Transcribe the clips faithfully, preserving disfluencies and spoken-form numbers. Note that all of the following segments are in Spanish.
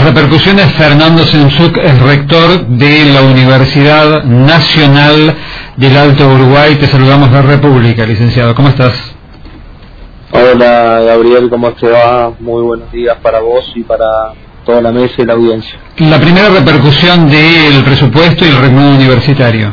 repercusiones. Fernando Sensuk es rector de la Universidad Nacional del Alto Uruguay. Te saludamos de República, licenciado. ¿Cómo estás? Hola, Gabriel, ¿cómo te va? Muy buenos días para vos y para toda la mesa y la audiencia. La primera repercusión del presupuesto y el renuevo universitario.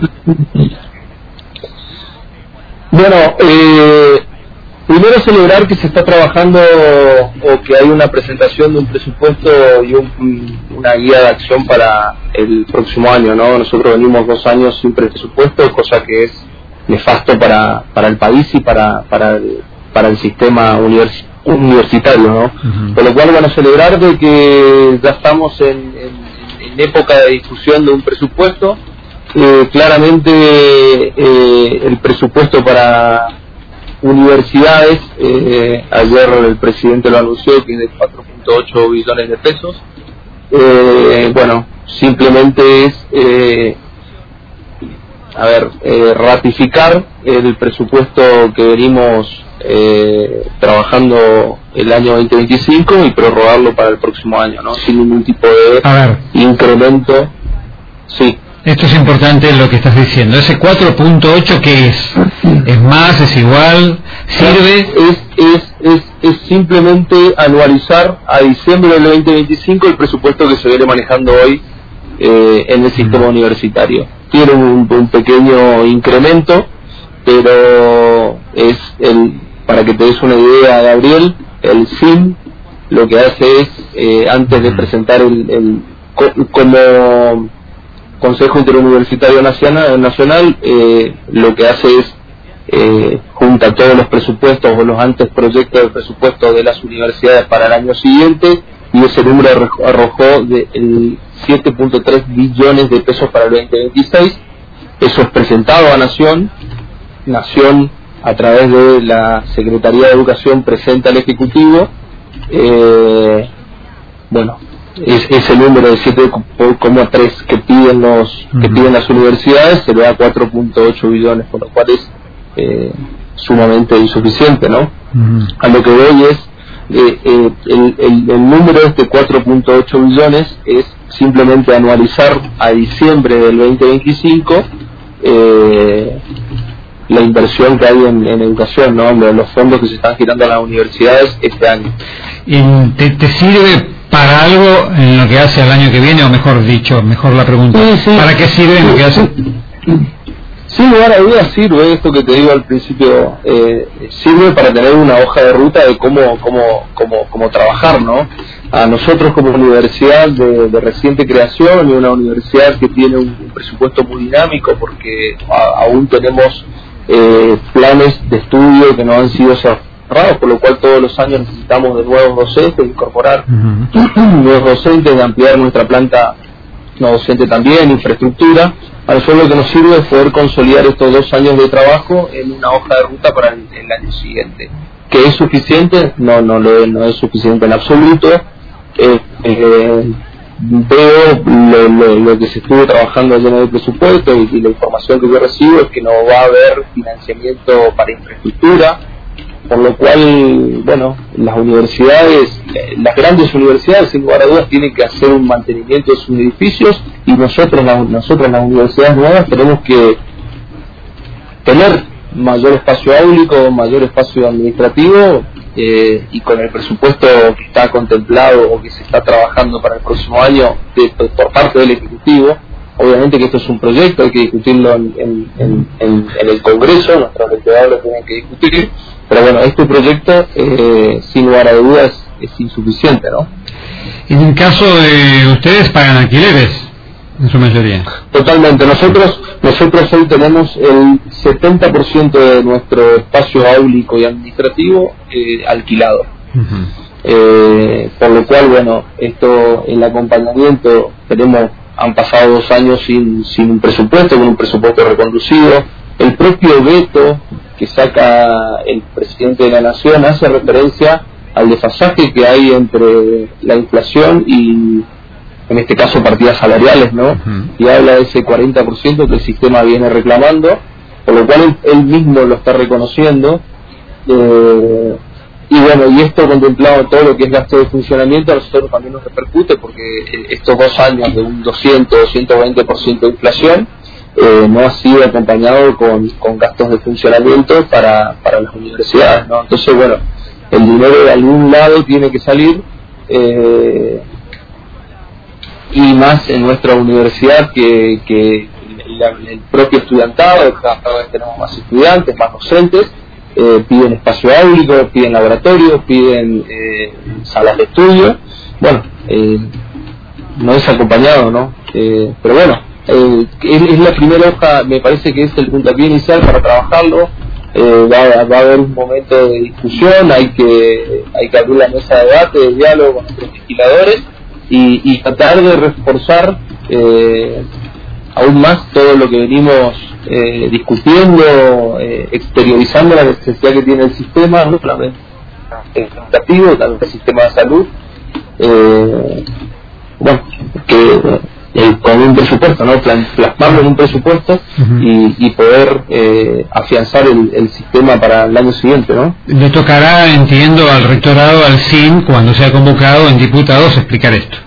Bueno, eh, primero celebrar que se está trabajando o que hay una presentación de un presupuesto y un, una guía de acción para el próximo año, ¿no? Nosotros venimos dos años sin presupuesto, cosa que es nefasto para, para el país y para, para, el, para el sistema univers, universitario, ¿no? Uh-huh. Por lo cual, bueno, celebrar de que ya estamos en, en, en época de discusión de un presupuesto. Eh, claramente eh, el presupuesto para universidades, eh, ayer el presidente lo anunció, que es de cuatro punto ocho billones de pesos. Eh, bueno, simplemente es eh, a ver, eh, ratificar el presupuesto que venimos eh, trabajando el año veinte veinticinco y prorrogarlo para el próximo año, ¿no? Sin ningún tipo de incremento. Sí. Esto es importante lo que estás diciendo. Ese cuatro punto ocho, ¿qué es? ¿Es más? ¿Es igual? ¿Sirve? Es, es, es, es simplemente anualizar a diciembre del veinte veinticinco el presupuesto que se viene manejando hoy eh, en el sistema mm. universitario. Tiene un, un pequeño incremento, pero es el, para que te des una idea, Gabriel, el S I M lo que hace es, eh, antes de presentar el, el como Consejo Interuniversitario Nacional, nacional eh, lo que hace es eh, junta todos los presupuestos o los anteproyectos de presupuesto de las universidades para el año siguiente, y ese número arrojó de el siete punto tres billones de pesos para el veinte veintiséis. Eso es presentado a Nación. Nación, a través de la Secretaría de Educación, presenta al Ejecutivo. Eh, bueno, es, ese número de siete coma tres que piden los uh-huh. que piden las universidades se le da cuatro punto ocho billones, por lo cual es eh, sumamente insuficiente, ¿no? Uh-huh. A lo que voy es eh, eh, el, el, el número de este cuatro punto ocho billones es simplemente anualizar a diciembre del veinte veinticinco eh, la inversión que hay en, en educación, ¿no? Los fondos que se están girando a las universidades este año. ¿Y te, te sirve para algo en lo que hace al año que viene, o mejor dicho, mejor la pregunta, sí, sí. ¿para qué sirve en lo que hace? Sin lugar a dudas sirve, esto que te digo al principio, eh, sirve para tener una hoja de ruta de cómo, cómo, cómo, cómo trabajar, ¿no? A nosotros como universidad de, de reciente creación y una universidad que tiene un, un presupuesto muy dinámico, porque a, aún tenemos eh, planes de estudio que no han sido cerrados, por lo cual todos los años necesitamos de nuevos docentes, incorporar uh-huh. nuevos docentes, de ampliar nuestra planta no docente también, infraestructura. A nosotros lo que nos sirve es poder consolidar estos dos años de trabajo en una hoja de ruta para el, el año siguiente. ¿Que es suficiente? No, no lo es, no es suficiente en absoluto. Eh, eh, veo lo, lo, lo que se estuvo trabajando ayer en el presupuesto y, y la información que yo recibo es que no va a haber financiamiento para infraestructura, por lo cual, bueno, las universidades, las grandes universidades sin lugar a dudas tienen que hacer un mantenimiento de sus edificios, y nosotros, nosotros las universidades nuevas tenemos que tener mayor espacio áulico, mayor espacio administrativo, eh, y con el presupuesto que está contemplado o que se está trabajando para el próximo año de, por parte del Ejecutivo. Obviamente que esto es un proyecto, hay que discutirlo en, en, en, en, en el Congreso, nuestros legisladores lo tienen que discutir, pero bueno, este proyecto eh, sin lugar a dudas es, es insuficiente, ¿no? En el caso de ustedes, pagan alquileres en su mayoría. Totalmente. Nosotros nosotros hoy tenemos el setenta por ciento de nuestro espacio áulico y administrativo eh, alquilado. Uh-huh. Eh, por lo cual, bueno, esto, el acompañamiento, tenemos han pasado dos años sin, sin un presupuesto, con un presupuesto reconducido. El propio veto que saca el presidente de la Nación hace referencia al desfasaje que hay entre la inflación y, en este caso, partidas salariales, ¿no? Uh-huh. Y habla de ese cuarenta por ciento que el sistema viene reclamando, por lo cual él, él mismo lo está reconociendo. Eh, y bueno, y esto contemplado todo lo que es gasto de funcionamiento, a nosotros también nos repercute porque estos dos años de un doscientos, doscientos veinte por ciento de inflación eh, no ha sido acompañado con, con gastos de funcionamiento para, para las universidades, ¿no? Entonces, bueno, el dinero de algún lado tiene que salir, eh, y más en nuestra universidad que, que la, el propio estudiantado, cada vez tenemos más estudiantes, más docentes, eh, piden espacio áulico, piden laboratorios, piden eh, salas de estudio. Bueno, eh, no es acompañado, ¿no? Eh, pero bueno, eh, es, es la primera hoja, me parece que es el puntapié inicial para trabajarlo. Eh, va, va a haber un momento de discusión, hay que hay que abrir la mesa de debate, de diálogo con nuestros legisladores y, y tratar de reforzar eh, aún más todo lo que venimos eh, discutiendo, eh, exteriorizando la necesidad que tiene el sistema, no solamente el educativo, también el sistema de salud, eh, bueno, que eh, con un presupuesto, ¿no? Plasmarlo en un presupuesto uh-huh. y, y poder eh, afianzar el, el sistema para el año siguiente, ¿no? Le tocará, entiendo, al rectorado, al S I N, cuando sea convocado en diputados, explicar esto.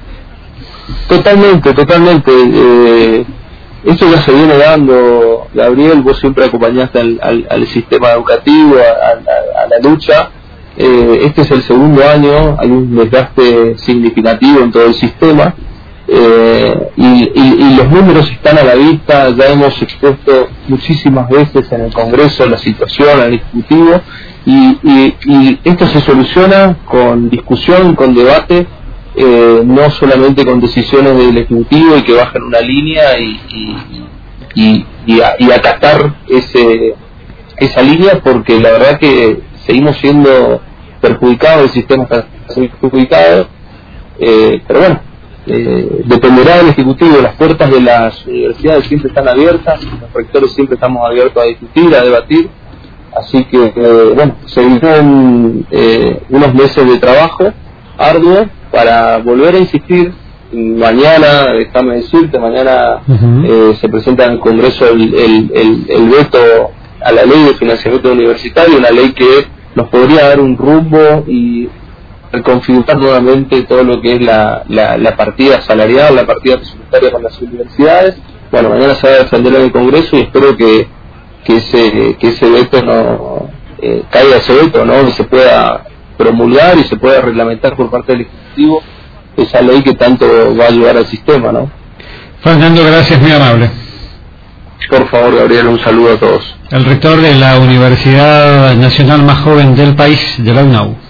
Totalmente, totalmente. Eh, esto ya se viene dando, Gabriel, vos siempre acompañaste al, al, al sistema educativo, a, a, a la lucha. Eh, este es el segundo año, hay un desgaste significativo en todo el sistema. Eh, y, y, y los números están a la vista, ya hemos expuesto muchísimas veces en el Congreso la situación, el Ejecutivo, y, y, y esto se soluciona con discusión, con debate, eh, no solamente con decisiones del Ejecutivo y que bajen una línea y, y, y, y, a, y acatar ese, esa línea, porque la verdad que seguimos siendo perjudicados, el sistema está perjudicado, eh, pero bueno, Eh, dependerá del Ejecutivo. Las puertas de las universidades siempre están abiertas, los rectores siempre estamos abiertos a discutir, a debatir, así que eh, bueno, se vienen eh, unos meses de trabajo arduo para volver a insistir. Mañana, déjame decirte, mañana uh-huh. eh, se presenta en el Congreso el, el, el, el veto a la ley de financiamiento universitario, una ley que nos podría dar un rumbo y reconfigurar nuevamente todo lo que es la, la, la partida salarial, la partida presupuestaria con las universidades. Bueno, mañana se va a defender en el Congreso y espero que, que ese que ese veto no eh, caiga ese veto, ¿no? Y se pueda promulgar y se pueda reglamentar por parte del Ejecutivo esa ley que tanto va a ayudar al sistema, ¿no? Fernando, gracias, muy amable. Por favor, Gabriel, un saludo a todos. El rector de la Universidad Nacional más joven del país, de la U N A U.